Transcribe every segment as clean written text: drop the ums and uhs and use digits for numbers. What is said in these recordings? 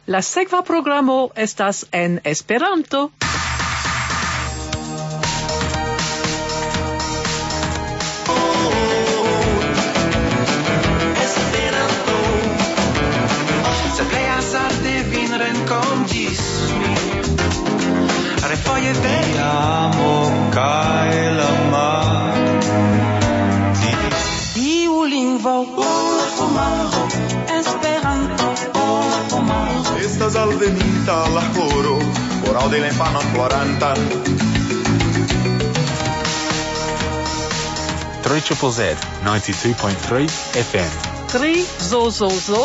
La sekva programo estas en Esperanto. Refoje ti amo kaj la mar. Iu lingvo la homaro, Esperanto la homaro. Estas alvenita la horo, por aŭdi la infanon plorantan. 3ZZZ 92.3 FM. 3ZZZ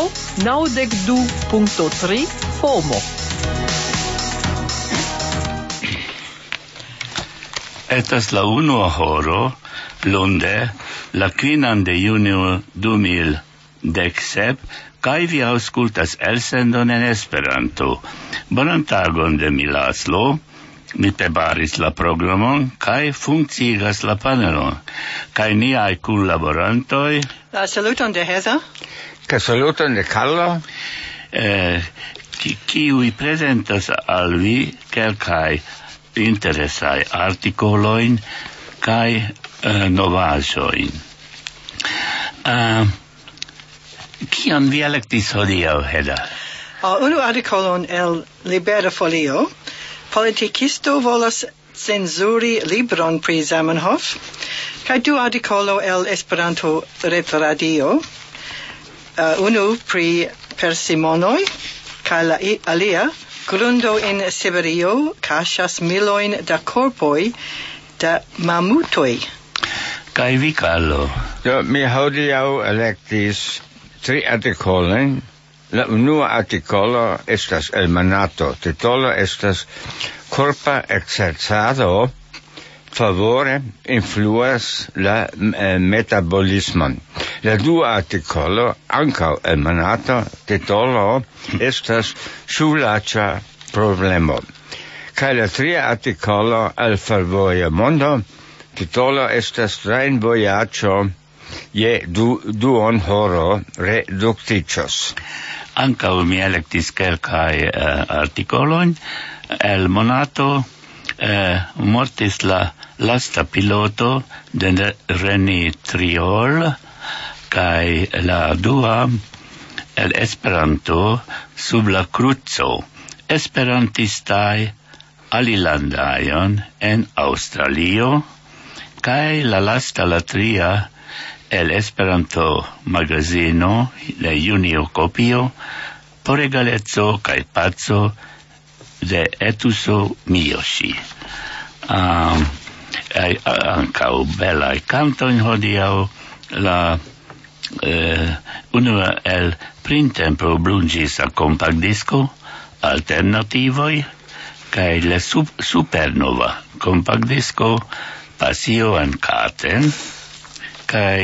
92.3 FOMO. Estas la unua horo, lunde, la 5 de junio 2017, kaj vi aŭskultas elsendon en Esperanto. Bonan tagon de mi Laslo, mi preparis la programon kaj funkciigas la panelon. Kaj niaj kunlaborantoj. Saluton de Heza. Saluton de Carlo. Kiuj prezentas al vi kelkaj interesaj artikolojn kaj novaĵojn. Kion vi elektis hodiaŭ, Heda? Unu artikolon el Libera Folio. Politikisto volas cenzuri libron pri Zamenhof. Kaj du artikolo el Esperanto retradio. Unu pri persimonoj kaj la alia grundo in Siberio kaŝas milojn da korpoj da mamutoj. Kaj vi, Carlo? Mi hodiaŭ elektis 3 artikolojn. La unua artikolo estas el Monato. Titolo estas Korpa ekzercado favore influas la metabolismon. La dua artikolo ankaŭ el Monato. Titolo estas Ŝulaĉa problemo. Kaj la tria artikolo el Fervoja Mondo. Titolo estas Trajnvojaĝo je duonhoro reduktiĝos. Ankaŭ mi elektis kelkaj artikolojn. El Monato mortis la lasta piloto de René Triol, kaj la dua el Esperanto sub la kruco. Esperantistaj alilandajon en Aŭstralio, kaj la lasta, la tria, el Esperanto magazino de junio kopio por egaleco kaj paco de Etuso Miyoshi. Ankaŭ belaj kantojn hodiaŭ. La unua el printempo blunĝisa kompaktdisko Alternativoj kaj la supernova kompaktdisko Pasio en Karten kaj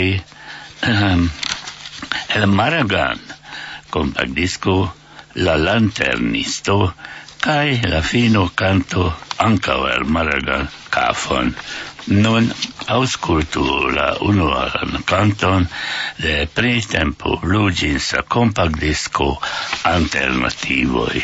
el Maragall kompaktdisko La Lanternisto kaj la fino kanto ankaŭ el Maragall Kafon. Nun aŭskultu la unuan kanton de printempo blunĝisa kompaktdisko Alternativoj.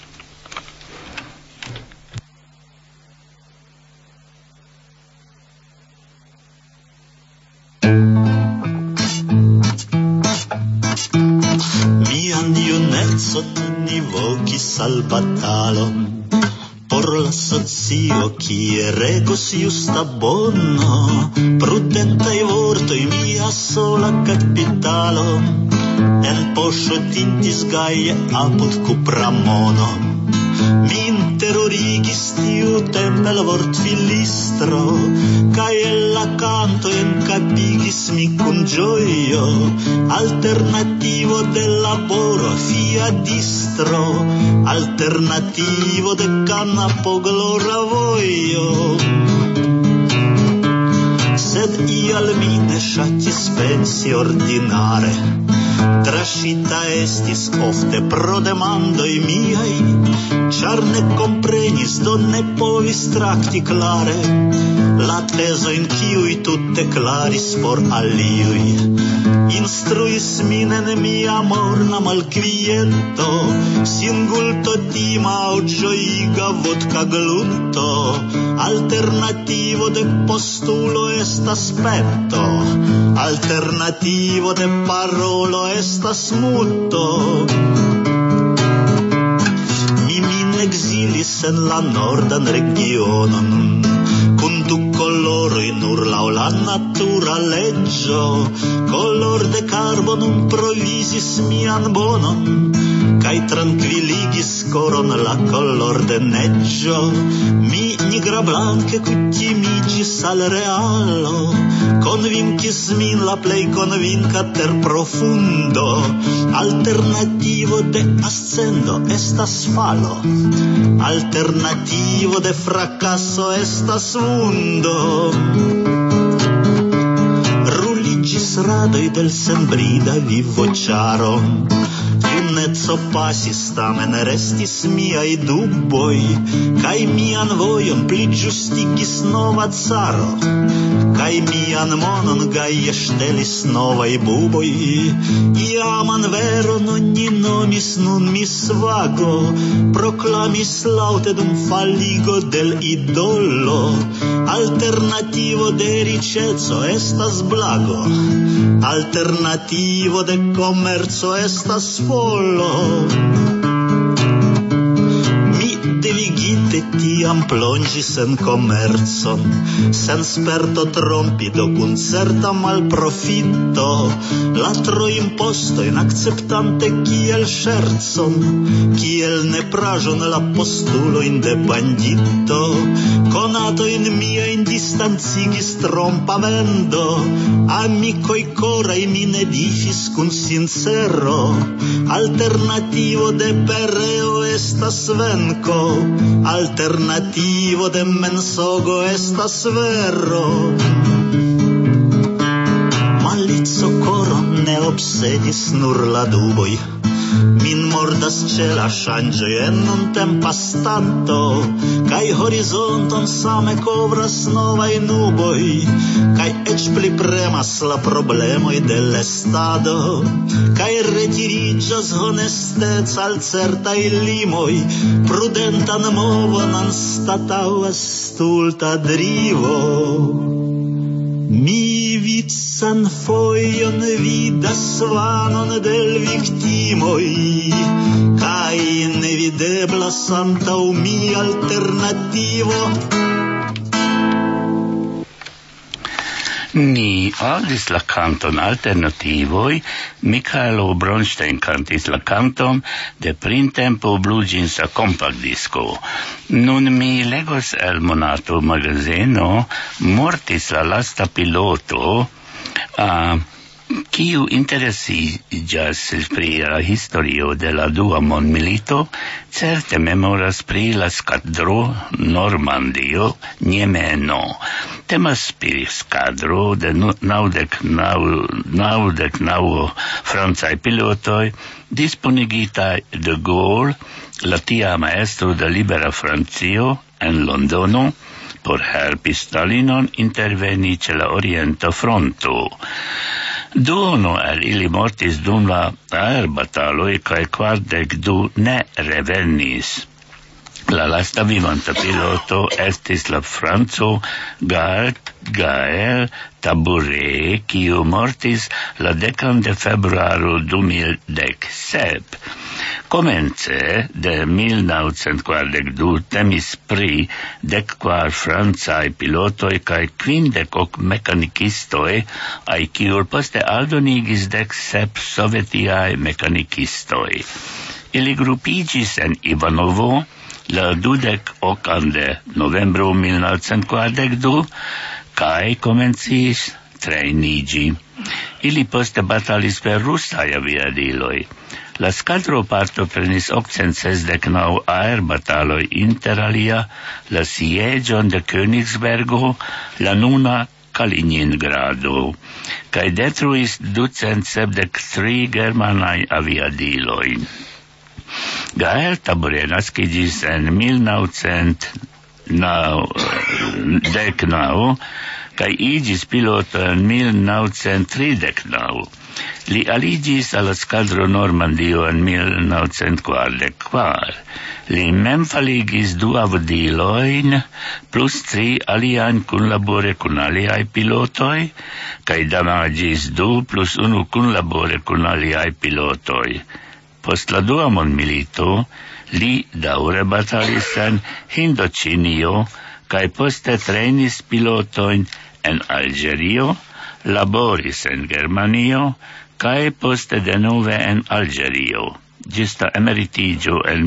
Ni vokis al batalo por la socio kie regos justa bono, prudentaj vortoj mia sola kapitalo, en poŝo tintis gaje apud kupra mono. Min terurigis tiu tempe la vortfilistro, kaj el la kanto enkapigis mi kun ĝojo, alternativo de laboro fiadistro, alternativo de kanapo glora vojo. Sed ial mi ne ŝatis pensi ordinare, traŝita estis ofte pro demandoj miaj, char ne comprenis, do ne povis trakti klare la tezo in kiuj tutte claris por aliuj. Instruis min en mia morna malkviento, singulto tima o gioiga vodka glunto, alternativo de postulo estas petto, alternativo de parolo estas muto. Mi min exilis en la nordan regionon, kun du coloroi nur laŭ la natura leĝo, color de carbo nun provisis mian bonon, kaj trankviligis koron la color de neĝo. Mi nigra blanke kutimiĝis al realo, konvinkis min la plej konvinka terprofundo, alternativo de ascendo estas falo, alternativo de frakaso estas vundo. Ruligis radoj del senbrida vivoĉaro, junezzo pasis, tamen restis miaj duboj, kaj mian vojon pli ĝustigis nova caro, kaj mian monon gaje ŝtelis novaj buboj. Iaman veron oni nomis nun misvago, proklamis laŭte dum faligo del idolo, alternativo de riĉeco estas blago, alternativo de komerco estas folo. Mi devigite tiam plongis en komercon, sen sperto trompi do kun certa malprofito, la troimpostojn akceptante kiel ŝercon, kiel nepraĵon la postulojn de bandito. Konatojn miajn distancigis trompa vendo, amikoj koraj min edifis kun sincero, alternativo de pereo estas venko, alternativo de mensogo estas vero. Malico koron ne obsedis nur la duboj, min mordas ĉe la ŝanĝoj en nuntempa stato, kaj horizonton same kovras novaj nuboj, kaj eĉ pli premas la problemoj de l'estado, kaj retiriĝas honesteco al certaj limoj, prudentan movon anstataŭas stulta drivo. Mi vican fojon vidas svanon del viktimoj, kaj nevideblas antaŭ mi alternativo. Ni audis la canton Alternativoj, Michaelo Bronstein cantis la canton de Printempo Blue Jeans compact disco. Nun mi legos el Monato magazeno, mortis la lasta piloto, kiu interesiĝas pri la historio de la dua mondmilito, certe memoras pri la skadro Normandio Njemeno. Temas pri skadro de 99 francaj pilotoj, disponigitaj de Gaulle, la tiama estro de Libera Francio en Londono, por helpi Stalinon interveni ĉe la Orienta fronto. Duono el ili mortis dum la aerbataloj kaj 42 ne revenis. La lasta vivanta piloto estis la franco Gaël Tabouret, kiu mortis la 10 de februaro 2017. Komence de 1942 temis pri 14 francaj pilotoj kaj 50 mekanikistoj, aj kiuj poste aldonigis 17 sovetiaj mekanikistoj. Ili grupiĝis en Ivanovo la 28 de novembro 1942 kaj komencis trejniĝi. Ili poste batalis per rusaj aviadiloj. La skadro partoprenis 869 aerbataloj, inter alia la sieĝon de Königsbergo, la nuna Kaliningrado, kaj detruis 273 germanaj aviadilojn. Gael Tabore naskiĝis en 1919 kaj iĝis piloto en 1939. Li aliĝis al la skadro Normandio en 1944. Li mem faligis 2 aviadilojn plus 3 aliajn kunlabore kun aliaj pilotoj kaj damaĝis 2 plus 1 kunlabore kun aliaj pilotoj. Post la dua mondmilito li daŭre batalis en Hindoĉinio kaj poste trejnis pilotojn en Alĝerio, laboris en Germanio kaj poste denove en Alĝerio. Ĝis la emeritiĝo en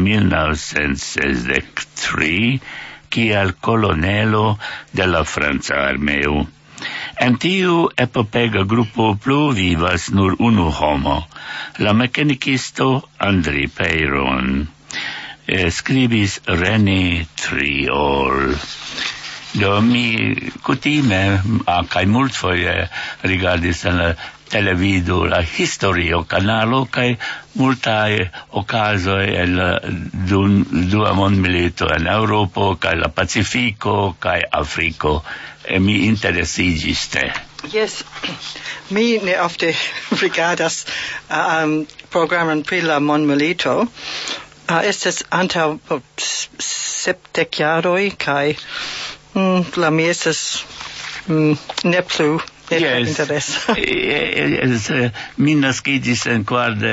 1963 kiel kolonelo de la franca armeo. En tiu epopega grupo plu vivas nur unu homo, la mekanikisto André Peyron. Skribis René Triol. Do mi kutime kaj multfoje rigardis en la televido la historio kanalo kaj multaj okazoj en la dua mondmilito en Eŭropo kaj la Pacifiko kaj Afriko. Mi interesiĝis te. Yes, mi ne ofte rigardas programon pri la mondmilito. Estas antaŭ 70 jaroj kaj la mi estas ne plu interesa. Mi naskiĝis en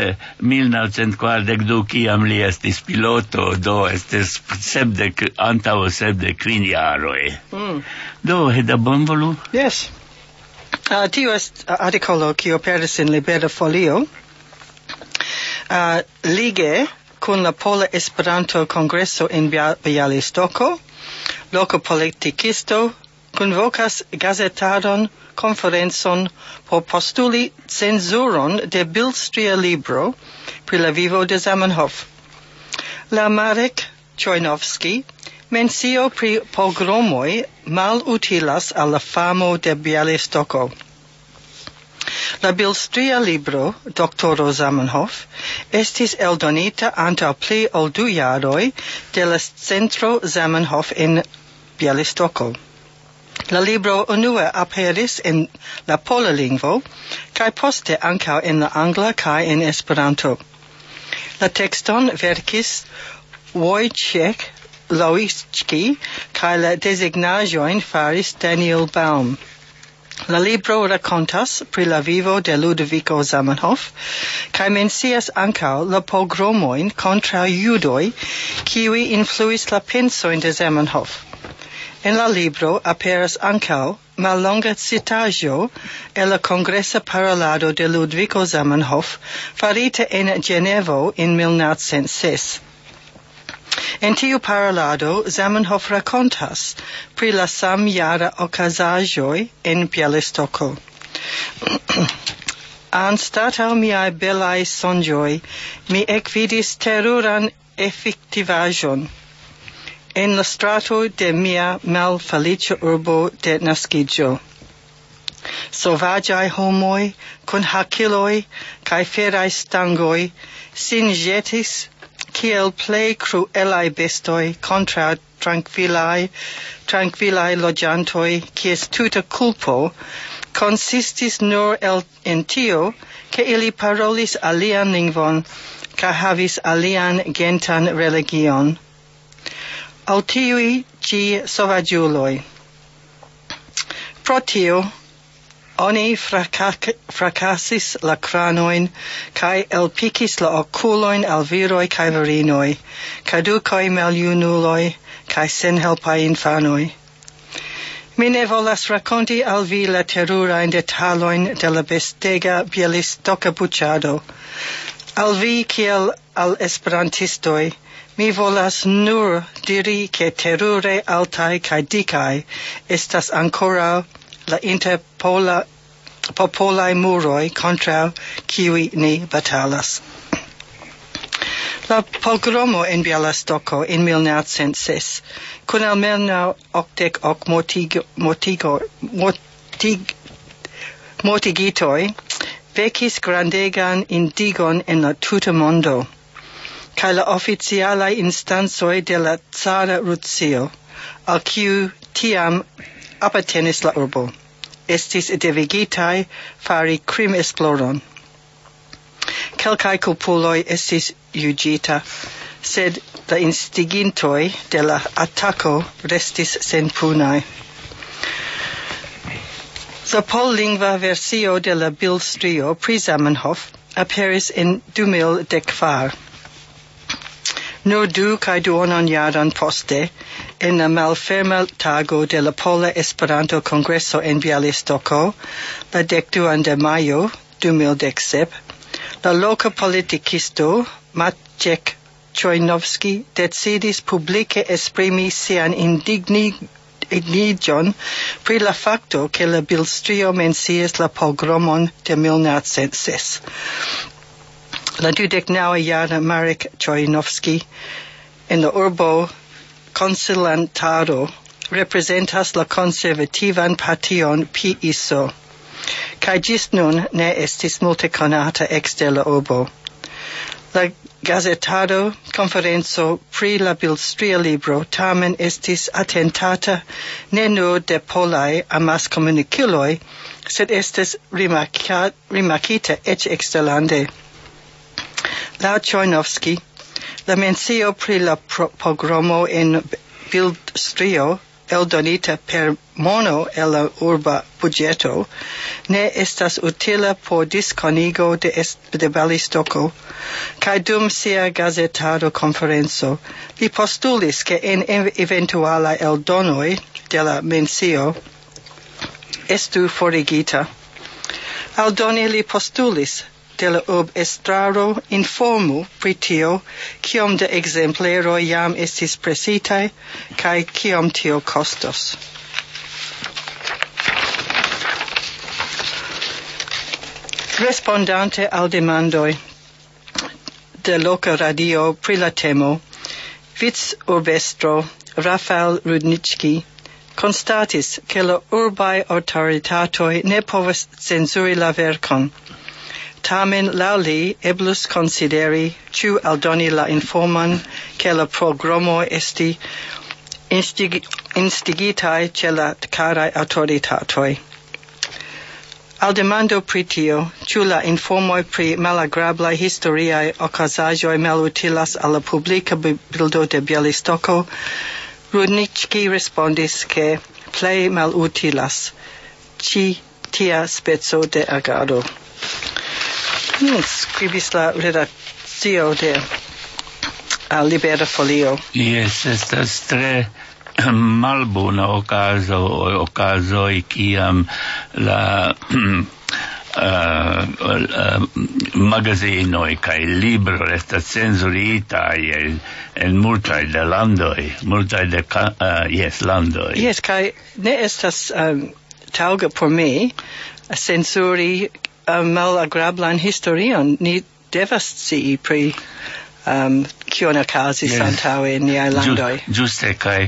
1942 kiam li estis piloto, do estis antaŭ 75 jaroj. Do, Heda, bonvolu? Yes. Tio est artikolo kiu aperis en Libera Folio. Lige kun la Pola Esperanto Kongreso en Bialystoko, loka politikisto kunvokas gazetaron konferencon por postuli cenzuron de bildstria libro pri la vivo de Zamenhof. La Marek Chojnovski mencio pri pogromoj malutilas al la famo de Bialystoko. La bildstria libro Doktoro Zamenhof estis eldonita antaŭ pli ol 2 jaroj de la Centro Zamenhof en Bialystoko. La libro unue aperis en la pola lingvo kaj poste ankaŭ en la angla kaj en Esperanto. La tekston verkis Wojciech Loicki kaj la desegnaĵojn faris Daniel Baum. La libro rakontas pri la vivo de Ludovico Zamenhof kaj mencias ankaŭ la pogromojn kontraŭ judoj kiuj influis la pensojn de Zamenhof. En la libro aperas ankaŭ mallonga citaĵo el la kongresa parolado de Ludovico Zamenhof farita en Ĝenevo en 1906. En tiu parolado Zamenhof rakontas pri la samjara okazaĵoj en Bialystoko. Anstataŭ miaj belaj sonĝoj mi ekvidis teruran efektivaĵon en la strato de mia malfeliĉa urbo de naskiĝo. Sovaĝaj homoj kun hakiloj kaj feraj stangoj sin ĵetis kiel plej kruelaj bestoj kontraŭ trankvilaj loĝantoj, kies tuta kulpo konsistis nur en tio, ke ili parolis alian lingvon kaj havis alian gentan religion. Al tiuj ĉi sovaĝuloj. Pro tio oni frakasis la kranojn kaj elpikis la okulojn al viroj kaj virinoj, kadukaj maljunuloj kaj senhelpaj infanoj. Mi ne volas rakonti al vi la terurajn detalojn de la bestega bialistoka buĉado. Al vi kiel al esperantistoj, mi volas nur diri ke terure altaj kaj dikaj estas ankoraŭ la interpopolaj muroj kontraŭ kiuj ni batalas. La pogromo en Bialystoko en 1906, kun almenaŭ 88 mortigitoj, vekis grandegan indigon en la tuta mondo. kaj la oficialaj instancoj de la cara Rusio, al kiu tiam apartenis la urbo, estis devigitaj fari krimesploron. Kelkaj kulpuloj estis juĝita, sed la instigintoj de la atako restis senpunaj. La pollingva versio de la bildstrio pri Zamenhof aperis en 2014. Nur 2,2 jaron poste, en la malferma tago de la Pola Esperanto Kongreso en Bialystoko, la 12 de majo 2017, la loka politikisto Maciek Chojnovski decidis publike esprimi sian indigniĝon pri la fakto ke la bildstrio mencias la pogromon de 1906. La 29-jara Marek Chojnovski en la urbo konsilantaro reprezentas la konservativan partion PiSO, kaj ĝis nun ne estis multe konata ekster la urbo. La gazetado konferenco pri la bildstria libro tamen estis atentata ne nur de polaj amaskomunikiloj, sed estis rimarkita eĉ eksterlande. Laŭ Chojnovski, la mencio pri la pogromo en bildstrio eldonita per mono el la urba budgeto ne estas utila por diskonigo de Bialystoko, kaj dum sia gazetado konferenco li postulis ke en eventuala eldonoj de la mencio estu forigita. Aldone li postulis de la urb estraro informu pri tio kiom de ekzempleroj jam estis presitaj kaj kiom tio kostos. Respondante al demandoj de loka radio pri la temo, vicurbestro Rafael Rudnicki konstatis ke la urbaj aŭtoritatoj ne povas cenzuri la verkon. Tamen laŭ li eblus konsideri ĉu aldoni la informon ke la programoj esti instigitaj ĉe la karaj aŭtoritatoj. Al demando pri tio, ĉu la informoj pri malagrablaj historiaj okazaĵoj malutilas al la publika bildo de Bialystoko, Rudnicki respondis ke plej malutilas ĉi tia speco de agado. Skribis la redakcio de Libera Folio. Yes, estas tre malbona okazoj kiam la magazinoj kaj libroj estas cenzuritaj en multaj de landoj, landoj. Yes, kaj ne estas taŭga por mi cenzuri malagrablan historion. Ni devas scii pri kion okazis antaŭe en niaj landoj. Ĝuste, kaj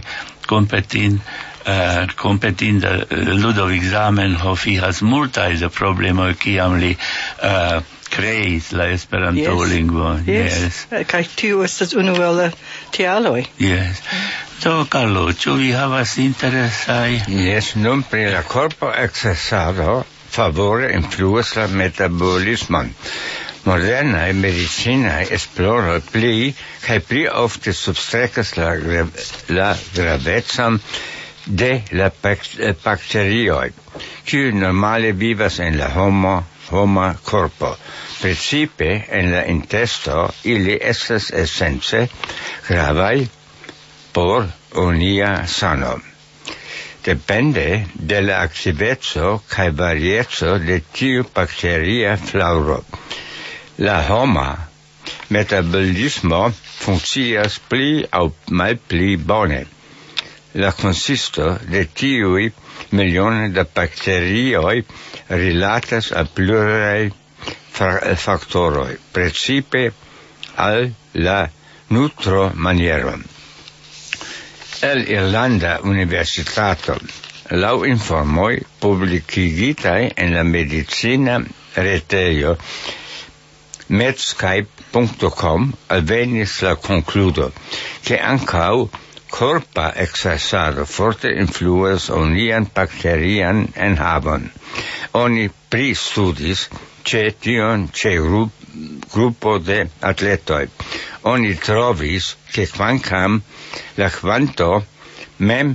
kompetinda Ludovik Zamenhof havas multaj de problemoj kiam li kreis la Esperanto-lingvon. Yes. Kaj tiu estas unu el la tialoj. Yes. Do, Carlo, ĉu vi havas interesaj? Yes, nun pri la korpo ekzercado favore influas la metabolismon. Modernaj medicinaj esploroj pli kaj pli ofte substrekas la gravecon de la bakterioj, kiuj normale vivas en la homa korpo. Precipe en la intesto ili estas esence gravaj por nia sano. Depende de la aktiveco kaj varieco de tiu bakteria flaŭro. La homa metabolismo funkcias pli aŭ malpli bone. La konsisto de tiuj milionoj da bakterioj rilatas al pluraj faktoroj, precipe al la nutromaniero. El Irlanda Universitato, laŭ informoj publikigitaj en la medicina retejo medskype.com alvenis la concludo, che ancau corpa exercado forte influas onian bacterian enhavon. Oni pristudis ce gruppo de atletoi. Oni trovis che quancam la quanto mem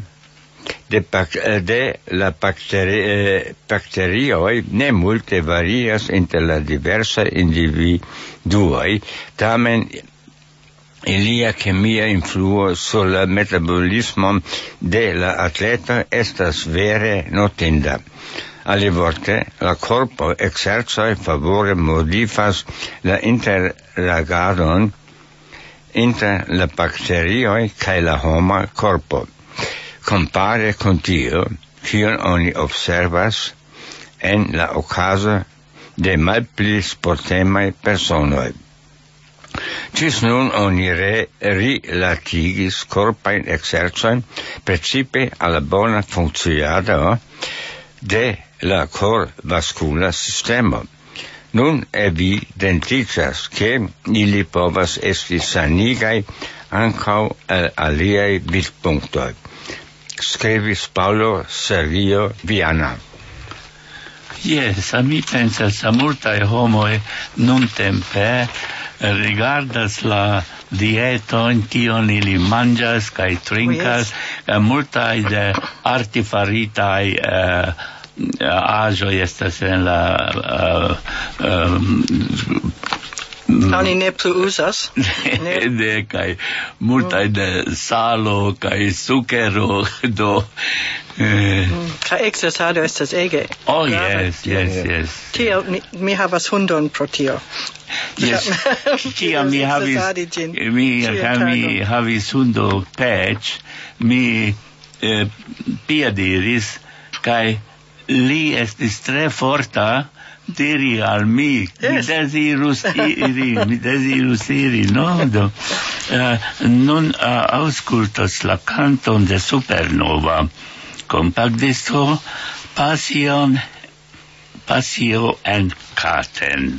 de la bacterioi ne multe varias inter la diversa individuoi, tamen ilia chemia influo sur la metabolismo de la atleta estas vere notinda. Alivorte, la corpo exercoi favore modifas la interagadon inter la bacterioi cae la homa corpo. Compare con tio, kion oni observas en la ocaso de malpli sportemai personoi. Cis nun oni rilatigis corpain exercioin precipe alla bona funcciado de la cor vascula sistema. Nun evidenticias che ili povas esti sanigai ancau aliei vidpunktoi. Scrivis Paulo Sergio Viana. Yes, a mi pensas a multae homoi nun tempe rigardas la dieton, tion ili mangias kai trinkas, multae de artifaritai aĵoj estas en la Oni ne plu uzas. de kai multae de salo kai sukero do Kaj exersado estas ege. Oh yes. Tio mi havas hundon pro tio. Yes. Kiam mi havis hundo Patch, mi piediris kaj li estis tre forta diri al mi, yes. mi desirus iri, no? Nun auscultos la canton de Supernova, compactdisco Passio en Katen.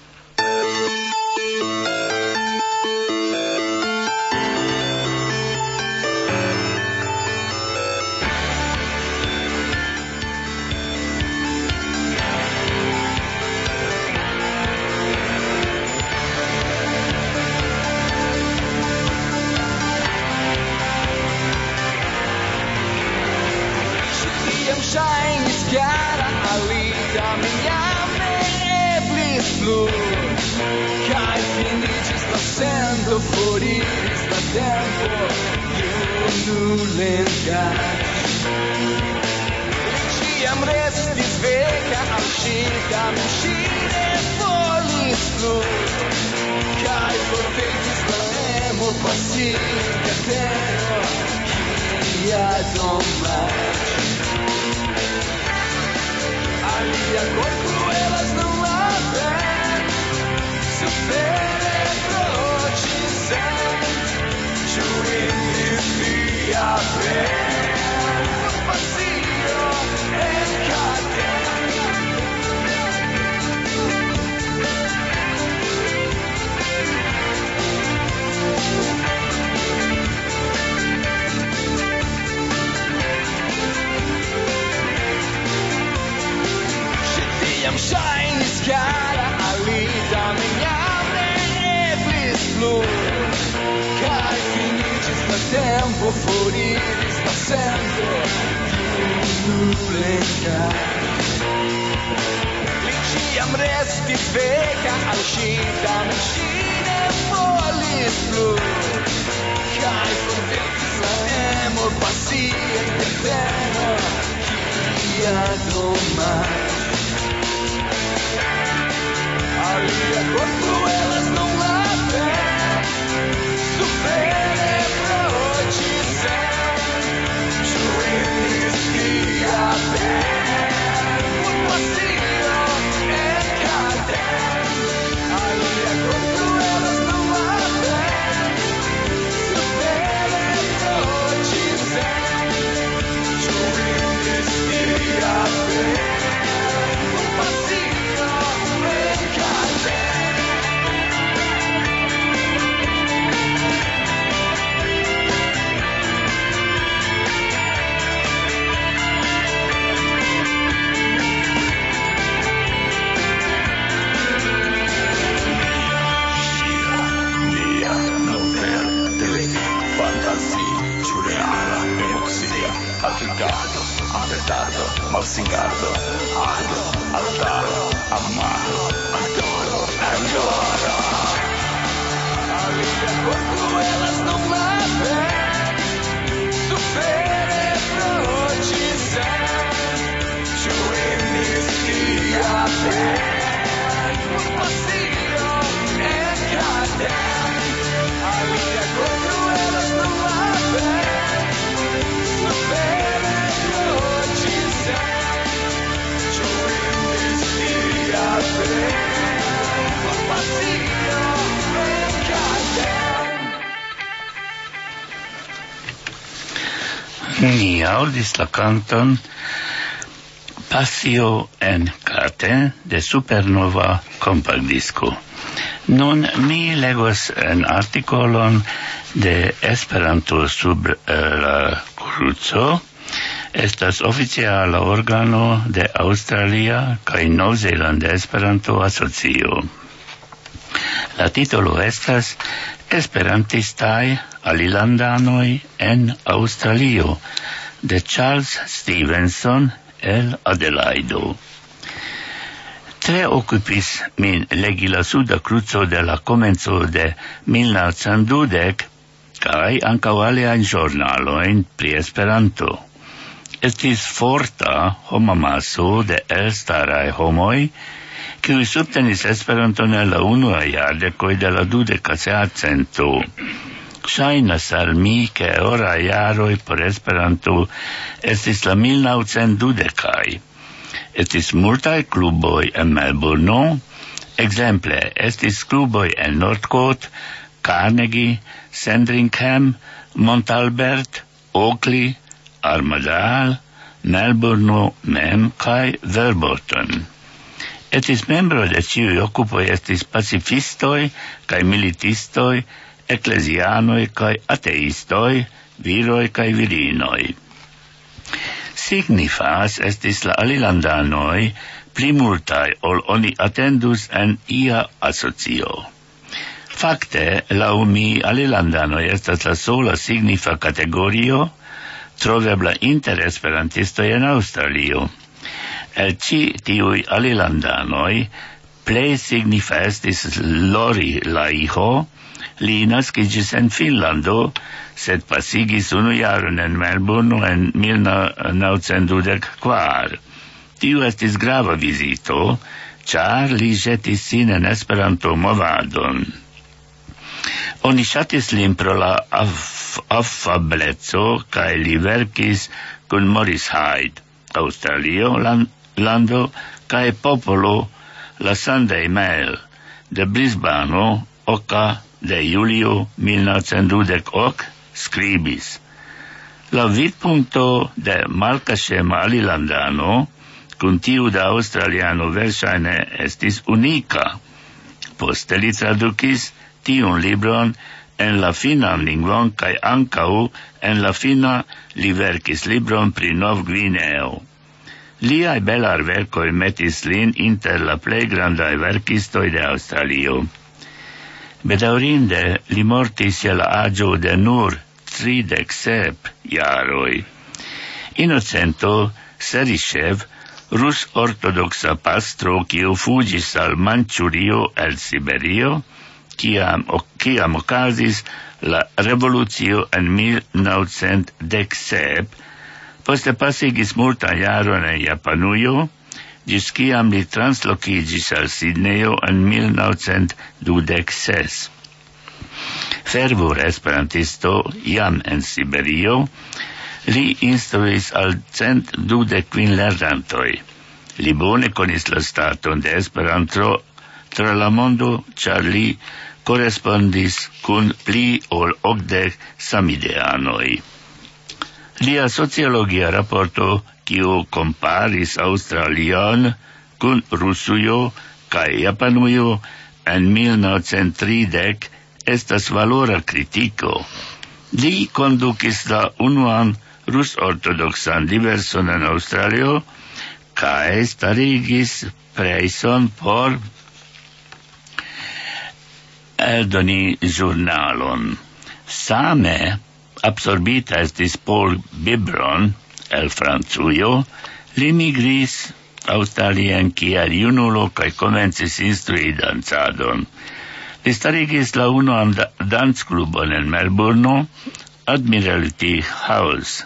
Foriris la tempo junulenca Ciam restis veka al ŝi tamen ŝi ne volis plu kaj forpetis la emo pasinta tero kia domaĝ alia kor kruelas non la pen supere Shines cara alita meniame eblis blu Kai finicis la tempo foriris la sento junulenca Li ciam restis veka al ŝi tamen ŝi ne volis plu Kai forvetis la emo pasinta tero kia domaĝ Alia cor cruelas non la pen supere proci sen Ciu indis dia pen un pasio en caden Alia cor cruelas non la pen supere proci sen Ciu indis dia pen un pasio en caden Salsi, Giuliana, Emoxia, Africano, Affettato, Malsingato, Ardo, Altaro, Amato, Adoro, Allora. Alia corpo elas não matam, tu cerebro te sente, tu por vacío, encadente. Alia corpo elas não matam, tu cerebro te sente, tu por vacío, Ni audis la canton Passio en Cate de Supernova Compact Disco. Nun mi legos en artikolon de Esperanto sub la cruco. Estas oficiala organo de Australia kaj Novzelanda Esperanto Asocio. La titolo estas Esperantistaj alilandanoj en Aŭstralio de Charles Stevenson el Adelaido. Tre okupis min legi la suda cruco de la komenco de 1920 kaj ankaŭ aliajn ĵurnalojn pri Esperanto. Estis forta homamaso de elstaraj homoj, kiuj subtenis Esperanton en la unua jardekoj de la 20. jarcento. Ŝajnas al mi, ke oraj jaroj por Esperanto estis la 1920-kaj. Estis multaj kluboj en Melbourne, ekzemple estis kluboj en Northcote, Carnegie, Sandringham, Montalbert, Oakley, Armadale, Melbourne mem kaj Warburton. Estis membro de ĉiuj okupoj estis pacifistoj kaj militistoj, ecclesianoi kai ateistoi, viroi kai virinoi. Signifas estis la alilandanoi pli multai ol oni attendus en ia asocio. Fakte, lau mi alilandanoi estas la sola signifa kategorio trovebla inter esperantistoi en Australio. El ci tiui alilandanoi plei signifa estis Lori Laiho. Li naskiĝis en Finnlando, sed pasigis 1 jaron en Melbourne en 1924. Tiu estis grava vizito, ĉar li ĵetis sin en Esperanto movadon. Oni ŝatis lin pro la afableco kaj li verkis kun Maurice Hyde, Aŭstralio, lando kaj popolo, la Sunday Mail de Brisbano, oka de julio 1928 scribis. La vidpunkto de malkaŝema alilandano kun tiu de Aŭstraliano verŝajne estis unika. Poste li tradukis tiun libron en la finnan lingvon kaj ankaŭ en la finna li verkis libron pri Nov-Gvineo. Liaj belarverkoj metis lin inter la plej grandaj verkistoj de Aŭstralio. Bedaŭrinde li mortis je la aĝo de nur 37 jaroj. Innocento Seriŝev, rus-ortodoksa pastro, kiu fuĝis al Manĉurio el Siberio, kiam okazis la revolucio en 1917, poste pasigis multan jaron en Japanujo, ĝis kiam li translokiĝis al Sidnejo en 1926. Fervor esperantisto jam en Siberio, li instruis al 125 lernantoj. Li bone konis la staton de Esperanto tra la mondo, ĉar li korespondis kun pli ol 80 samideanoj. Lia sociologia raporto, kiu comparis Australion kun Rusujo kaj Japanujo en 1930, estas valora kritiko. Li kondukis la unuan rus-ortodoksan diverson en Aŭstralio kaj starigis prejson por eldoni ĵurnalon. Same absorbita estis Paul Bibron el Francujo, li migris Australien kiel junulo kaj komencis instrui dancadon. Li starigis la unuan dancklubon en Melbourno, Admiralty House.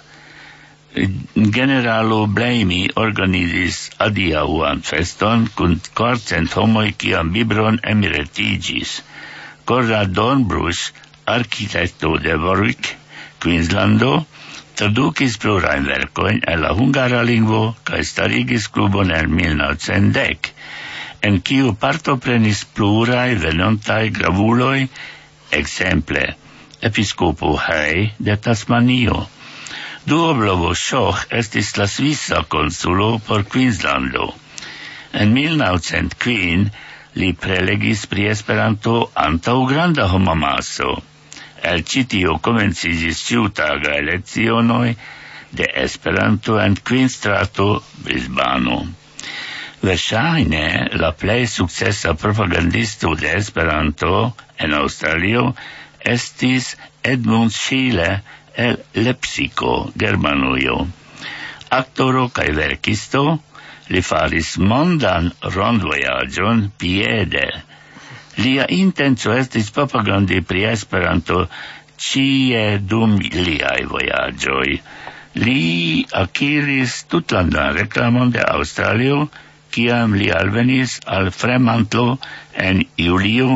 Generalo Blamey organizis adiaŭan feston kun 400 homoj kiam Bibron emeritiĝis. Conrad Dornbush, arkitekto de Warwick, Queenslando, tradukis plurajn verkojn en la hungara lingvo kaj starigis klubon en 1910, en kiu partoprenis pluraj venontaj gravuloj, ekzemple episkopo Hay de Tasmanio. Duoblovo Schoch estis la svisa konsulo por Queenslando. En 1905 li prelegis pri Esperanto antaŭ granda homamaso. El ĉi tio komenciĝis ĉiutagaj lecionoj de Esperanto en Queenstrato, Brisbano. Verŝajne la plej sukcesa propagandisto de Esperanto en Aŭstralio estis Edmund Schiele el Lepsiko, Germanujo. Aktoro kaj verkisto, li faris mondan rondvojaĝon piede. Lia intenco estis propagandi pri Esperanto ĉie dum liaj vojaĝoj. Li akiris tutlandan reklamon de Aŭstralio, kiam li alvenis al Fremantle en julio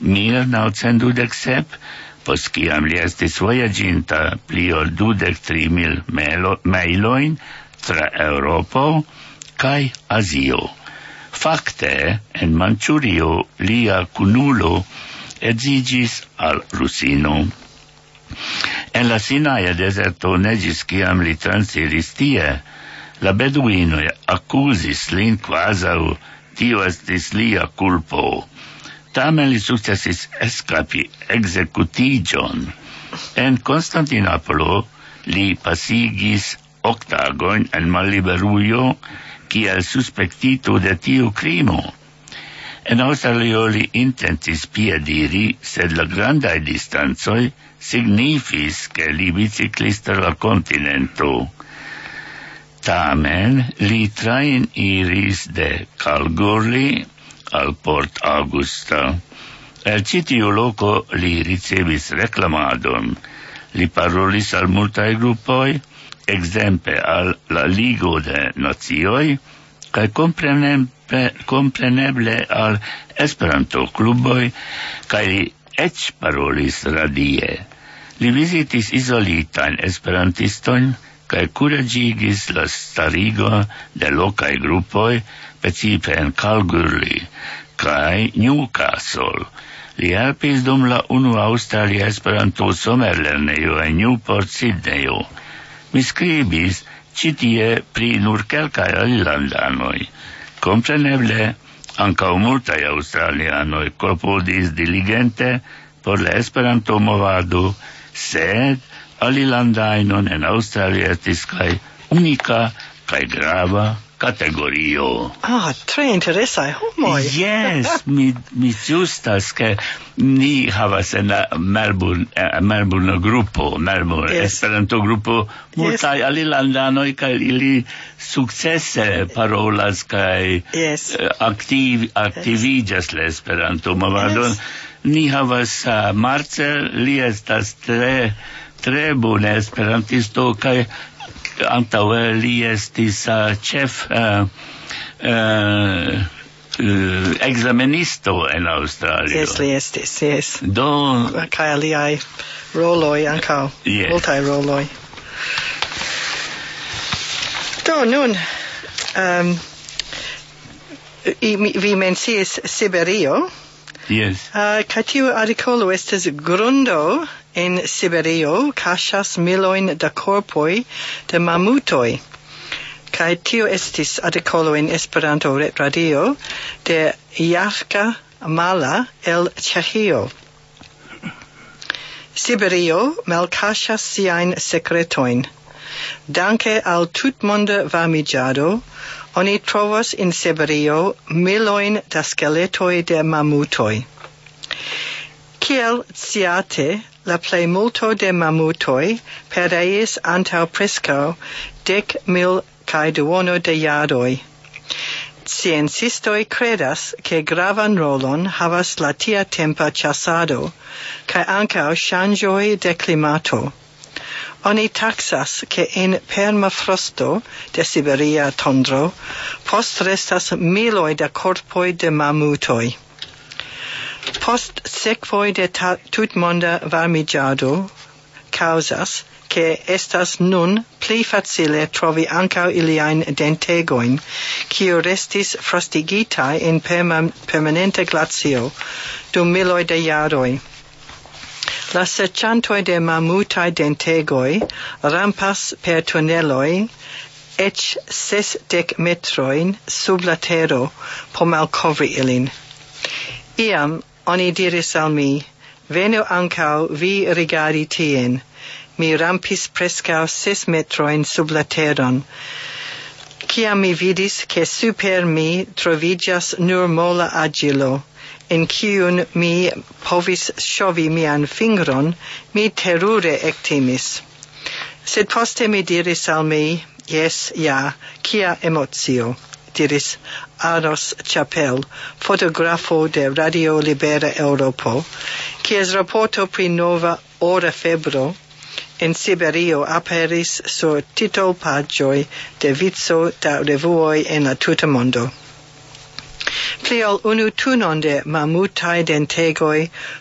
1927, post kiam li estis vojaĝinta pli ol 23,000 mejlojn tra Eŭropo kaj Azio. Fakte, en Manĉurio lia kunulo edziĝis al rusino. En la Sinaja dezerto neĝis kiam li transiris tie. La beduinoj akuzis lin kvazaŭ tio estis lia kulpo. Tamen li sukcesis eskapi ekzekutiĝon. En Konstantinopolo li pasigis 8 tagojn en malliberujo kiel suspektito de tiu krimo. En Aŭstralio li intencis piediri, sed la grandaj distancoj signifis, ke li biciklis tra la kontinento. Tamen li trainiris de Kalgoorlie al Port Augusta. El ĉi tiu loko li ricevis reklamadon. Li parolis al multaj grupoj, ekzemple al la Ligo de Nacioj, kaj kompreneble al Esperanto-kluboj, kaj li eĉ parolis radie. Li vizitis izolitajn esperantistojn kaj kuraĝigis la starigon de lokaj grupoj, precipe en Kalgoorlie kaj Newcastle. Li helpis dum la unua Aŭstralia Esperanto-somerlernejo en Newport, Sidnejo. Mi skribis ĉi tie pri nur kelkaj alilandanoj. Kompreneble, ankaŭ multaj aŭstralianoj klopodis diligente por la Esperanto-movado, sed alilandajnon en Aŭstralio estis kaj unika kaj grava kategorio. Tre interesaj homoj. Yes, mi ĝustas, ke ni havas en la Melbourne grupo, Esperanto grupo, multaj alilandanoj, kaj ili sukcese parolas kaj aktiviĝas la Esperanto-movadon. Ni havas Marcel, li estas tre bona esperantisto, kaj antaŭe li estis ĉef ekzamenisto en Aŭstralio. Yes, li estis, yes. Do kaj aliaj roloj ankaŭ, multaj roloj. Do nun vi menciis Siberio. Yes. Kaj tiu artikolo estas grundo en Siberio kaŝas milojn da korpoj de mamutoj. Kaj tio estis artikolo en Esperanto retradio de Jafka Mala el Ĉeĥio. Siberio malkaŝas siajn sekretojn. Danke al tutmonda varmiĝado, oni trovas en Siberio milojn da skeletoj de mamutoj. Kiel sciate, la plej multo de mamutoj pereis antaŭ preskaŭ 10,000 kaj duono de jaroj. Sciencistoj kredas ke gravan rolon havas la tiatempa ĉasado kaj ankaŭ ŝanĝoj de klimato. Oni taksas ke en permafrosto de siberia tondro postrestas miloj da korpoj de mamutoj. Post sekvoj de tutmonda varmiĝado kaŭzas ke estas nun pli facile trovi ankaŭ iliajn dentegojn, kiu restis frostigitaj en permanenta glacio dum miloj de jaroj. La serĉantoj de mamutaj dentegoj rampas per tuneloj eĉ 60 metrojn sub la tero por malkovri ilin. Iam oni diris al mi, venu ankaŭ vi rigardi tien. Mi rampis preskaŭ 6 metrojn sub la teron. Kiam mi vidis ke super mi troviĝas nur mola aĝilo, en kiun mi povis ŝovi mian fingron, mi terure ektimis. Sed poste mi diris al mi, jes, ja, kia emocio, diris Aros Chapel, fotografo de Radio Libera Europo, kies raporto pri nova ora febro en Siberio aperis sur titolpaĝoj de vico da revuoj en la tuta mondo. Pli ol unu tunon de mamutaj dentegoj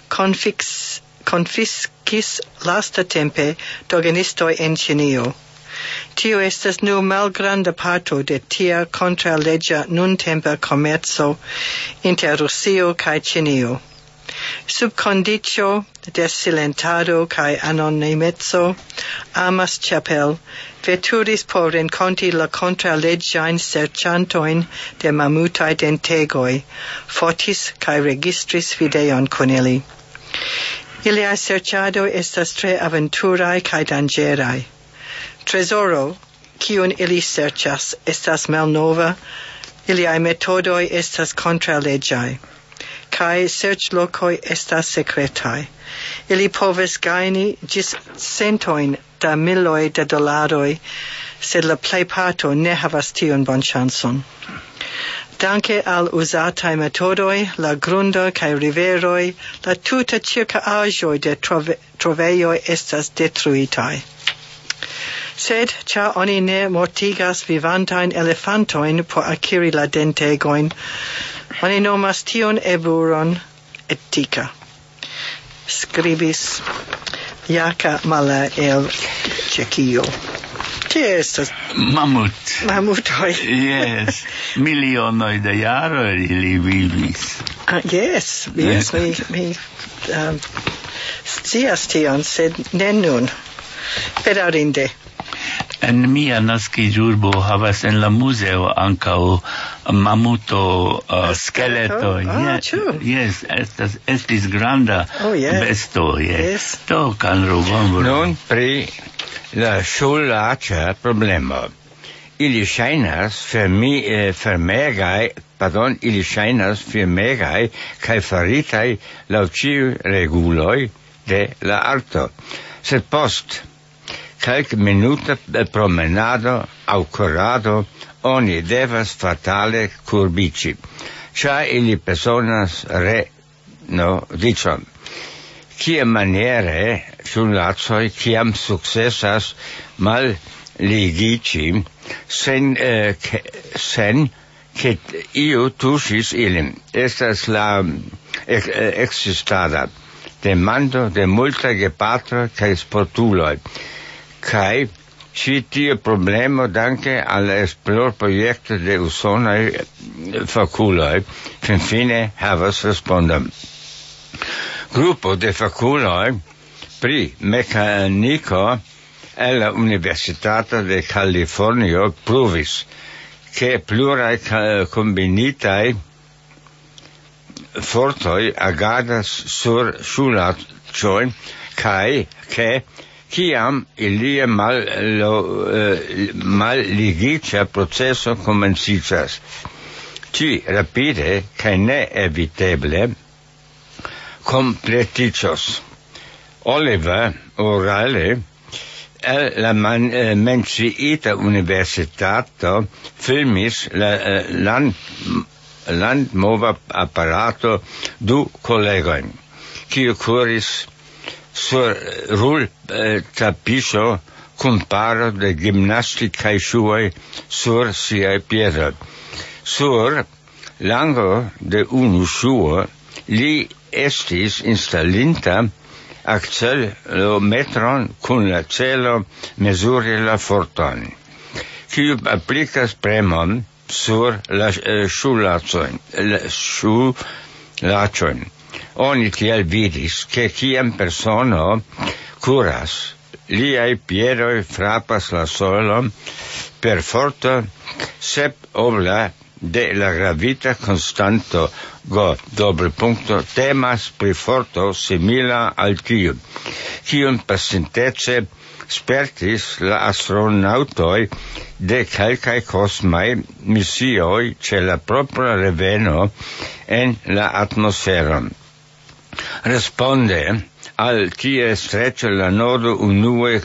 konfiskis lastatempe doganistoj en Ĉinio. Tio estas nur malgranda parto de tia kontraŭleĝa nuntempa komerco inter Rusio kaj Ĉinio. Sub kondiĉo de silentado kaj anonimeco, Amas Chapel veturis por renkonti la kontraŭleĝajn serĉantojn de mamutaj dentegoj, fotis kaj registris videon kun ili. Iliaj serĉadoj estas tre aventuraj kaj danĝeraj. Tresoro, kiun ili serĉas, estas malnova, iliaj metodoj estas kontraŭleĝaj, kaj serĉlokoj estas sekretaj. Ili povas gajni ĝis centojn da miloj de dolaroj, sed la plejparto ne havas tiun bonŝancon. Danke al uzataj metodoj, la grundo kaj riveroj, la tuta ĉirkaŭaĵoj de trovejoj estas detruitaj. Sed, ĉar oni ne mortigas vivantajn elefantojn por akiri la dentegojn, oni nomas tion eburon etika. Skribis Jaka Mala el Ĉekio. Tie estas mamutoj. Yes, milionoj de jaroj ili vivis. Yes, mi scias tion, sed ne nun. Bedaŭrinde. En mia naskiĝurbo havas en la muzeo ankaŭ mamuto skeleto. Yes, estis granda besto. Yes. Do kanro bonvolu. Nun pri la ŝulaĉa problemo. Ili ŝajnas firmegaj kaj faritaj laŭ ĉiuj reguloj de la arto. Sed post minuta promenado aŭ kurado oni devas fatale kurbiĝi, ĉar ili bezonas dicon. Kiamaniere ŝulacoj kiam sukcesas malligiĝi sen ke iu tuŝis ilin. Estas la ekzistada demando de multaj gepatroj kaj sportuloj. Kai ĉi tiu problemo danke al la esplorprojekto de usonaj fakuloj finfine havas respondon. Grupo de fakuloj pri mekaniko el la Universitato de Kalifornio pruvis ke pluraj kombinitaj fortoj agadas sur ŝulaĉojn kaj ke kiam ilia malligiĝa proceso komenciĝas. Ĝi rapide kaj neeviteble completichos. Oliver O'Reilly el la menciita universitato filmis la landmova apparato du collegoin, qui curis sur rul tapicho cum paro de gymnasticae suae sur siae piedra. Sur lango de unu suo li estis installinta accelerometron cum la celo mesuri la forton, qui applicas premon sur la ŝulacojn. Oni tiel vidis, che ciam persono curas, liai piedoi frapas la solon per forto sep obla de la gravita constanto go doppelpunkto temas pri forto simila al tiu, kiun pasintece spertis la astronautoi de calcae cosmae missioi ce la propria reveno en la atmosferon. Responde al tie strecce la nodo unue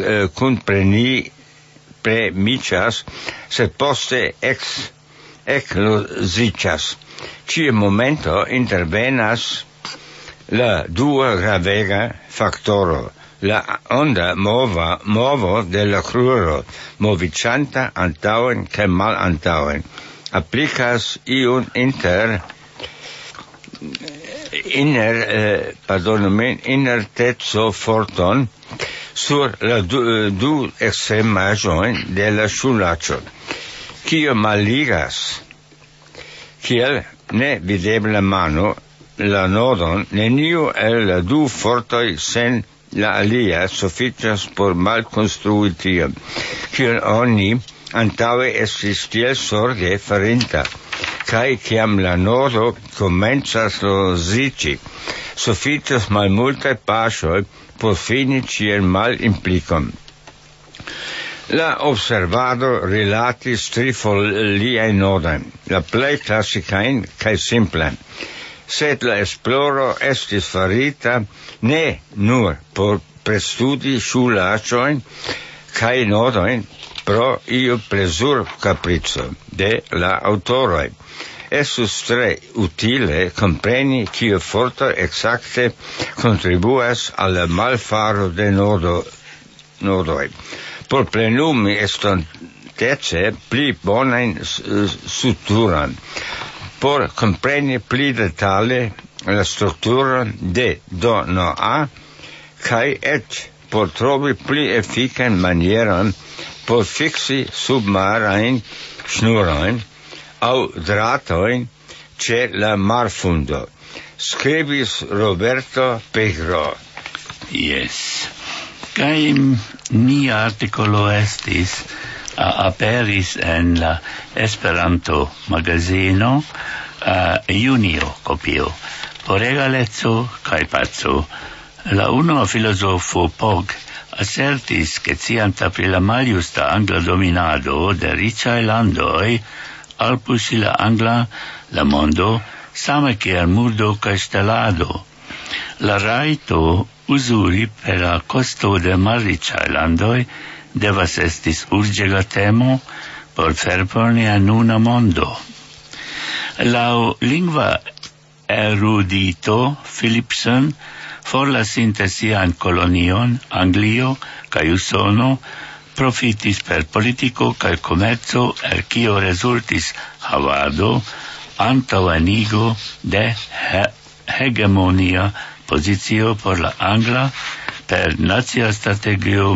premicias, sed poste eclosicias. Cie momento intervenas la dua gravega factoro, la onda movo de la cruro, movicianta antauen che mal antauen. Applicas iun inertezo forton sur la du extremajoin de la ŝulaĉo, kio malligas kiel ne videbla mano la nodon. Neniu el la du fortoj sen la alia sufiĉas por malkonstrui tion, kion oni antaŭe estis tiel sorge farinta, kaj kiam la nodo komencas loziĝi, sufiĉas malmultaj paŝoj por fini ĉiel malimplikon. La observado rilatis tri foliaj nodojn, la plej klasikajn kaj simplajn, sed la esploro estis farita ne nur por prestudi ŝulaĉojn kaj nodojn pro iu plezur capriccio de la autoroj. Estus tre utile compreni kiu forto exacte contribuas al la malfaro de nodoj. Por plenumi estontece pli bonan suturon, por compreni pli detale la strukturon de dono A, kaj eĉ por trovi pli efikan manieron por fixi submarajn ŝnurojn aŭ dratojn ĉe la marfundo. Skribis Roberto Pegro. Yes. Kaj nia artikolo estis aperis en la Esperanto magazino junio kopio. Por egaleco kaj paco, la unua filozofo Pog assertis che scianta pri la maljusta angla dominado de riĉaj landoj alpusi la angla la mondo same kiel murdo kaj ŝtelado. La rajto uzuri per la costo de malriĉaj landoj devas estis urĝega temo por ferporni al nuna mondo. Laŭ lingva erudito Philipson forlasinte sian kolonion, Anglio kaj Usono, profitis per politico kaj komerco, el kio rezultis havado antaŭenigo de hegemonia pozicio por la angla per nacia strategio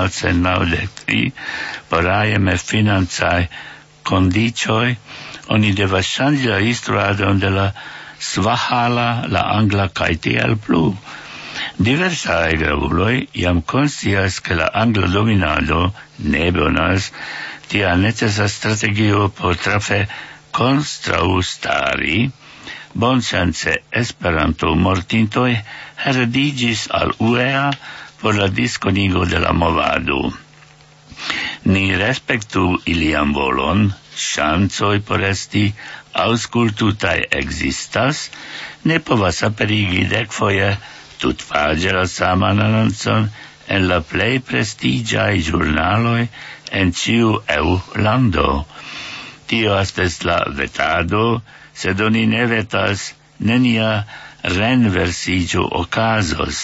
1993 por IMF financaj kondiĉoj. Oni devas ŝanĝi la instruadon de la Svahala, la angla kaj tiel plu. Diversaj gravuloj jam konscias ke la angla dominado ne bonas, tia necesas strategio por trafe kontraŭstari. Bonŝance Esperanto mortintoj herediĝis al UEA por la diskonigo de la movado. Ni respektu ilian volon, ŝancoj por esti aŭskultutaj ekzistas, ne povas aperigi dekfoje tutfage la saman anoncon en la plej prestiĝaj ĵurnaloj en ĉiu EU-lando. Tio estas la vetado, sed oni ne vetas, nenia renversiĝo okazos.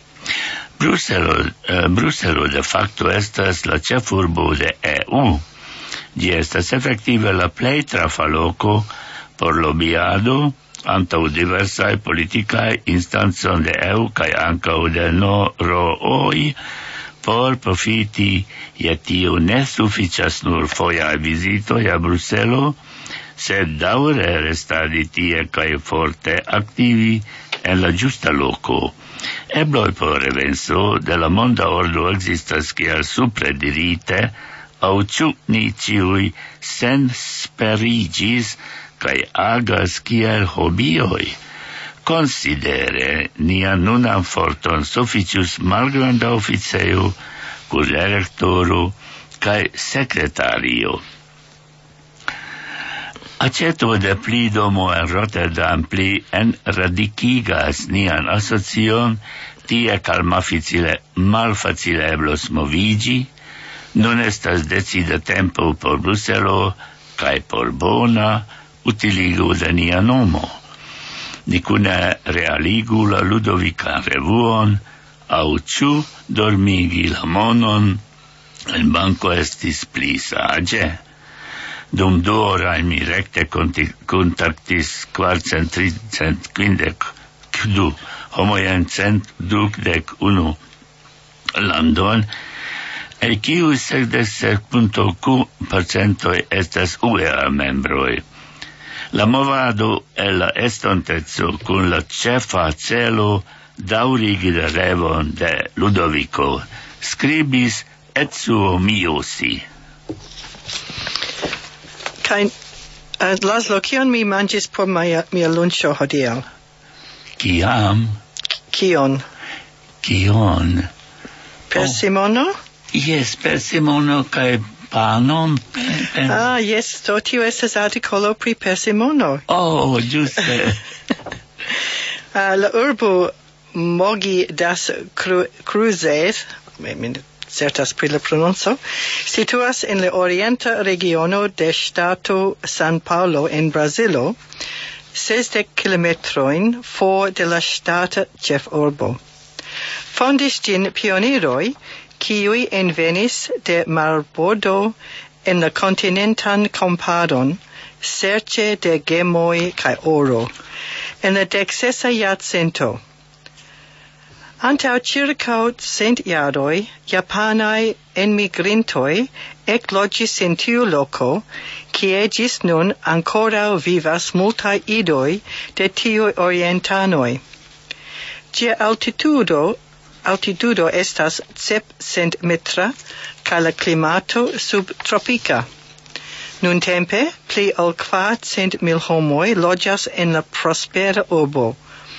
Bruselo de facto estas la ĉefurbo de EU. Ĝi estas efektive la plej trafa loko por lobiado antaŭ diversaj politikaj instancoj de EU kaj ankaŭ de NRO por profiti je tio ne sufiĉas nur fojaj vizitoj a Bruselo, sed daŭre restadi tie kaj forte aktivi en la ĝusta loko. Ebloj por revenso de la monda ordo ekzistas kiel supre dirite, aŭ ĉu ni ĉiuj sensperiĝis kaj agas kiel hobioj? Konsidere nian nunan forton sufiĉus malgranda oficejo kun redaktoro kaj sekretario. Aceto de pli domo en Rotterdam pli enradikigas nian asocion, tie cal malfacile eblos movigi. Nun estas decida tempo por Bruselo kaj por bona utiligo de nia nomo. Ni kune realigu la Ludovikan revuon, aŭ ĉu dormigi la monon en banko estis pli saĝe. Dum 2 horoj mi rekte kontaktis 452 homoj en 121 landon, el kiuj 67.9% estas UEA membroj. La movado el la estonteco kun la ĉefa celo daŭrigi la revon de Ludovico, skribis Etsuo Miyoshi. Kaj Laszlo, kion mi manĝis por mia lunĉo hodiaŭ? Kiam? Kion? Persimono? Jes, persimono kaj panon. Jes, tio estas artikolo pri persimono. Oh, ĝuste. La urbo Mogi das Cruzes, certas pri la prononco, situas en la orienta regiono de ŝtato San Paulo en Brazilo, 60 kilometrojn for de la ŝtata ĉefurbo. Fondis ĝin pioniroj, kiuj envenis de marbordo en la kontinentan komparon, serĉe de gemoj kaj oro, en la 16. jarcento. Antaŭ ĉirkaŭ 100 jaroj, japanaj enmigrintoj ekloĝis en tiu loko, kie ĝis nun ankoraŭ vivas multaj idoj de tiuj orientanoj. Ĝia altitudo estas 700 metra kaj la klimato subtropika. Nuntempe pli ol 400,000 homoj loĝas en la prospera urbo.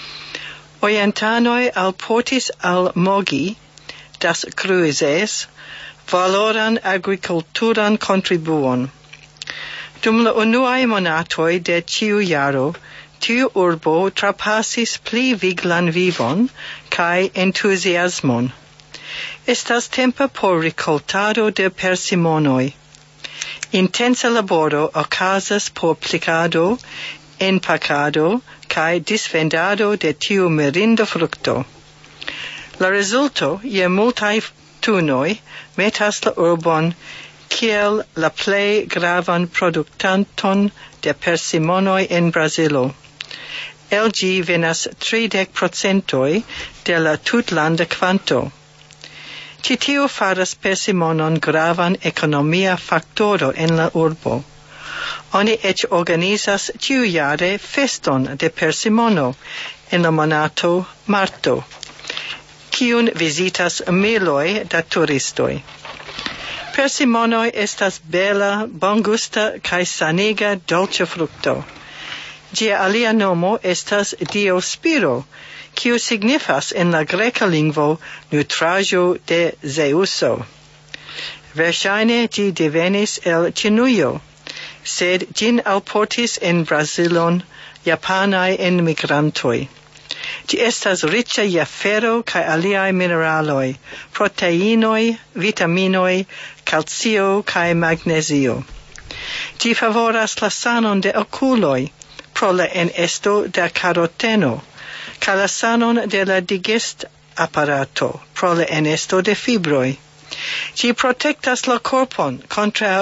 Orientanoj alportis al Mogi das Cruzes valoran agrikulturan kontribuon. Dum la unuaj monatoj de ĉiu jaro, tiu urbo trapasis pli viglan vivon kaj entuziasmon. Estas tempo por rikoltado de persimonoj. Intensa laboro okazas por plikado, enpakado kaj disvendado de tiu mirinda frukto. La rezulto je multaj tunoj metas la urbon kiel la plej gravan produktanton de persimonoj en Brazilo. El ĝi venas 30% de la tutlanda kvanto. Ĉi tio faras persimonon gravan ekonomia faktoro en la urbo. Oni eĉ organizas ĉiujare feston de persimono en la monato marto, kiun vizitas miloj da turistoj. Persimonoj estas bela, bongusta kaj saniga dolĉa frukto. Ĝia alia nomo estas Diospiro, kiu signifas en la greka lingvo nutraĵo de Zeŭso. Verŝajne ĝi devenis el Ĉinujo, sed ĝin alportis en Brazilon japanaj enmigrantoj. Ĝi estas riĉa je fero kaj aliaj mineraloj, proteinoj, vitaminoj, kalcio kaj magnezio. Ĝi favoras la sanon de okuloj pro la enesto de karoteno kaj la sanon de la digest-aparato pro la enesto de fibroj. Ĝi protektas la korpon kontraŭ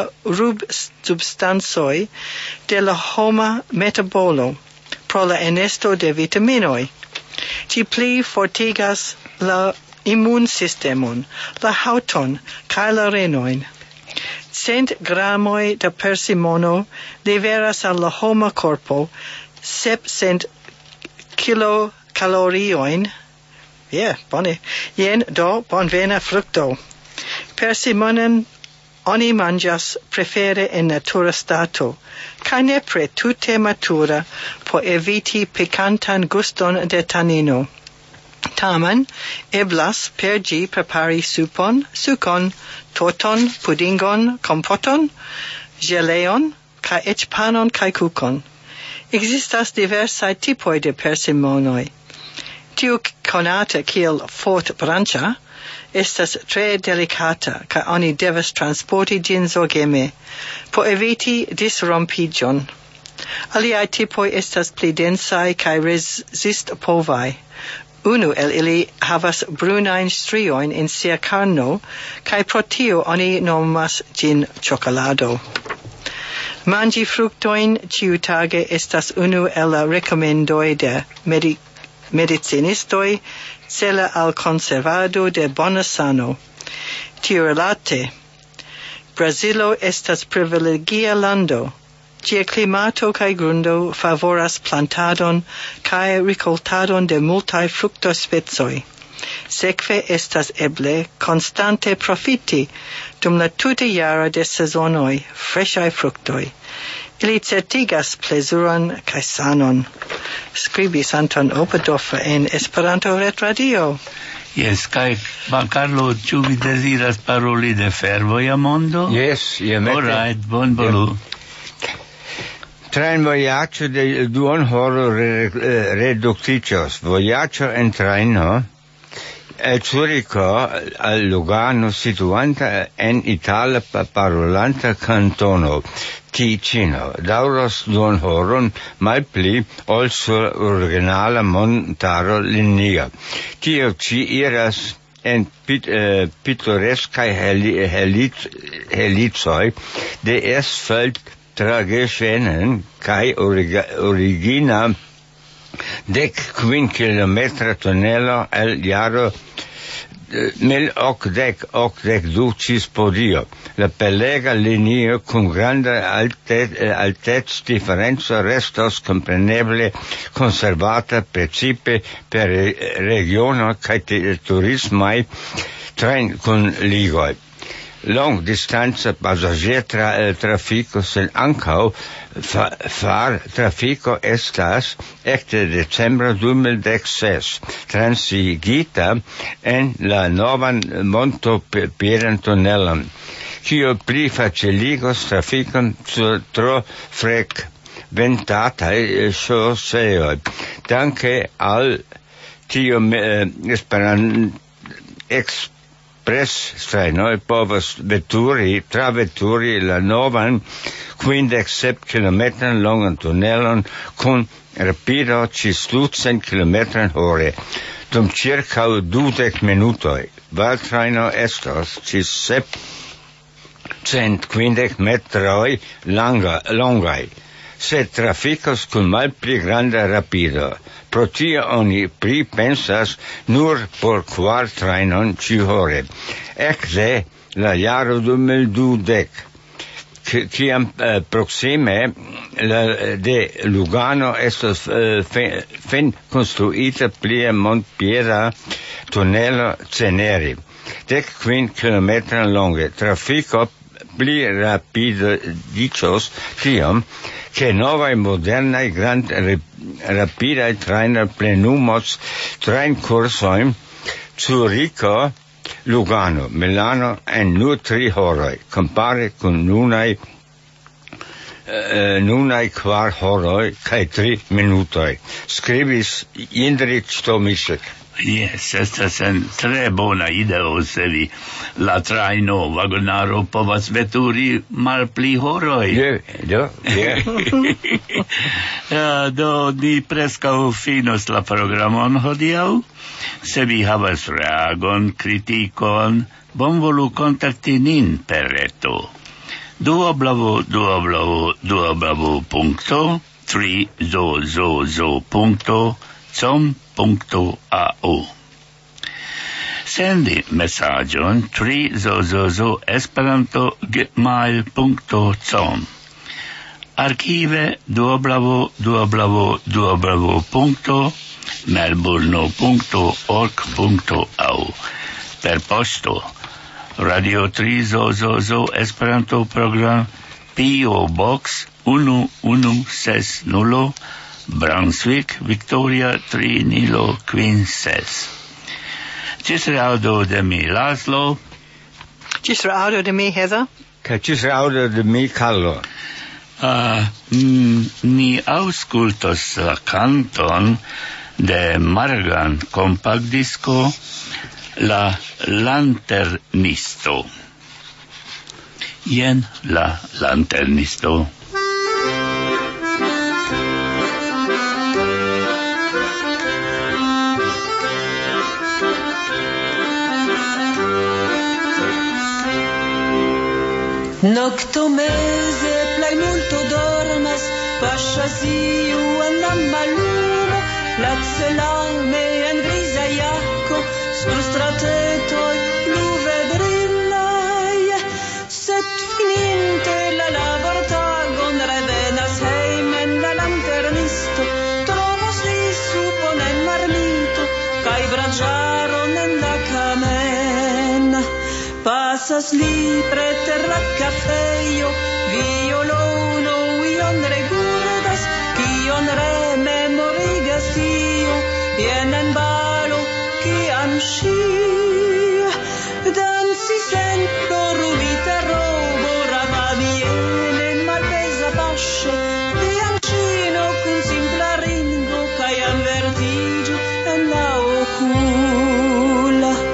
substancoj de la homa metabolo pro la enesto de vitaminoj. Ĝi pli fortigas la immunsistemon, la haŭton kaj la renojn. 100 gramoj da persimono liveras al la homa korpo 700 kilokaloriojn. Bone. Jen do bonvena frukto. Persimonon oni manĝas prefere en natura stato, kaj nepre tute matura por eviti pikantan guston de tanino. Tamen, eblas per ĝi prepari sukon, torton, pudingon, kompoton, ĝeleon, kaj eĉ panon kaj kukon. Ekzistas diversaj tipoj de persimonoj. Tiu konata kiel fortbranĉa estas tre delikata kaj oni devas transporti ĝin zorgeme por eviti disrompiĝon. Aliaj tipoj estas pli densaj kaj rezistpovaj. Unu el ili havas brunajn striojn en sia karno kaj pro tio oni nomas ĝin ĉokolado. Manĝi fruktojn ĉiutage estas unu el la rekomendoj de medicinistoj cela al konservado de bona sano. Tiurilate, Brazilo estas privilegia lando. Ĝia klimato kaj grundo favoras plantadon kaj rikoltadon de multaj fruktospecoj. Sekve estas eble konstante profiti dum la tuta jaro de sezonoj freŝaj fruktoj. Ili certigas plezuron kaj sanon. Skribis Anton Oberdorfer en Esperanto Retradio. Yes, kaj Carlo, ĉu vi deziras paroli de fervoja mondo? Yes, iomete. All right, bonvolu. Trajnvojaĝo de duonhoro reduktiĝos. Vojaĝo en trajno el Zuricho al Lugano situanta en itala parolanta kantono Ticino. Daŭros duonhoron malpli ol sur originala montaro linio. Tio ĉi iras en pitoreskaj helicoj de asfalt trageŝvenen kaj origina 15 kilometra tunelo el jaro 1882 cis podio. La belega linio kun granda altec-differenco restos kompreneble konservata precipe per regiono kaj turismaj trajnkunligoj. Long distanza pasaĝertrafiko sed ankaŭ far trafiko estas ekde decembro 2016 transigita en la novan montopiedantunelon, kio pli faciligos trafikon sur tro frekventataj ŝoseoj. Danke al tio Express-trajnoj povas traveturi la novan 57 km longan tunelon kun rapido ĝis 200 km hore dum ĉirkaŭ 20 minutoj. Valtrajno estos ĝis 750 metroj longaj, sed trafikos kun malpli granda rapido. Pro tio oni pripensas nur por 4 trajnon ĉiuhore. Ekde la jaro 2020, kiam proksime de Lugano estos finkonstruita plia montpieda tunelo Ceneri, 15 km longe. Trafiko pli rapidiĝos tiom, che novaj modernaj rapidaj trajnoj plenumos trajnkursojn Zuricho Lugano, Milano en nur 3 horoj, compare kun nunaj kvar horoj kaj 3 minutoj. Skribis Jindřich Tomišek. Yes, estas en tre bona ideo se vi la trajno vagonaro povas veturi malpli horoj. Do ni preskaŭ finos la programon hodiaŭ. Se vi havas reagon, kritikon, bonvolu kontakti nin per reto. www.3zozozo.com.au Sendi messagion 3zozozo@gmail.com Archive www.melbourne.org.au Per posto Radio 3 Zozozo Esperanto Program P.O. Box 1160 Brunswick, Victoria 3 Nilo Queen 6. Cis reaudo de mi Laszlo. Cis reaudo de mi Heather. Cis reaudo de mi Carlo. Ni auscultos la canton de Margan compact disco La Lanternisto. Jen la Lanternisto. Nocto mese plei multo dormas, pascias iu en la mallumo, lazzolame en grisa jacco, sur stratetoi pluve brillai. Sed fininte la labortagon revenas heimen la lanternisto, trovos li supon en marmito, cae bragiaron en la camen. Passas li preter la cafeio, violono ion regurdas, kion rememorigas tio, jen en balo, kiam ŝi dancis en florumita robo, ravamiene en malpeza paŝo, fiancino kun simpla ringo, kaj jam vertiĝo en la okula.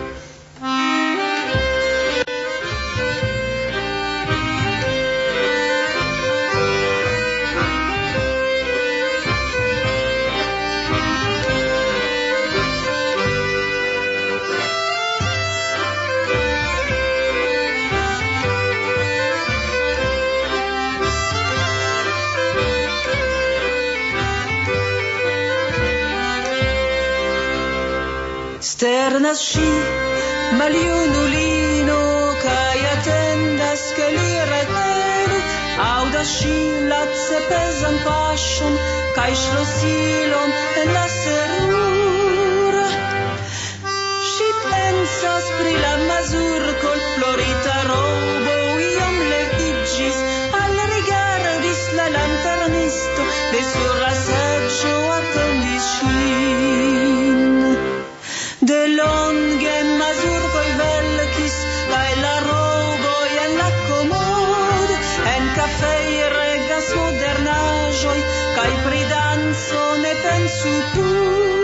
Sternas ŝi, maljunulino, kaj atendas ke li revenu, aŭdas ŝi lace pezan paŝon kaj ŝlosilon en la seruro. Ŝi pensas pri la mazurko, florita robo iom leviĝis, alrigardis la lanternisto, de sur la seĝo atendis ŝin. De longe mazurkoj velkis, kaj la roboj en la komod, en kafej regas modernaĵoj, kaj pri danco ne pensu plu.